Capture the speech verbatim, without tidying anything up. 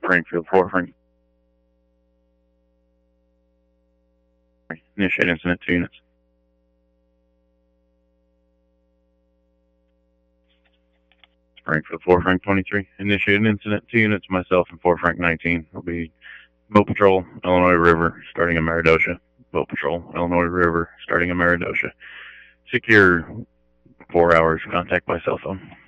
Springfield, four Frank. Initiate incident, two units. Springfield, four Frank twenty-three. Initiate an incident, two units, myself and four Frank nineteen. Will be Boat Patrol, Illinois River, starting in Meridosha. Boat Patrol, Illinois River, starting in Meridosha. Secure four hours. Contact by cell phone.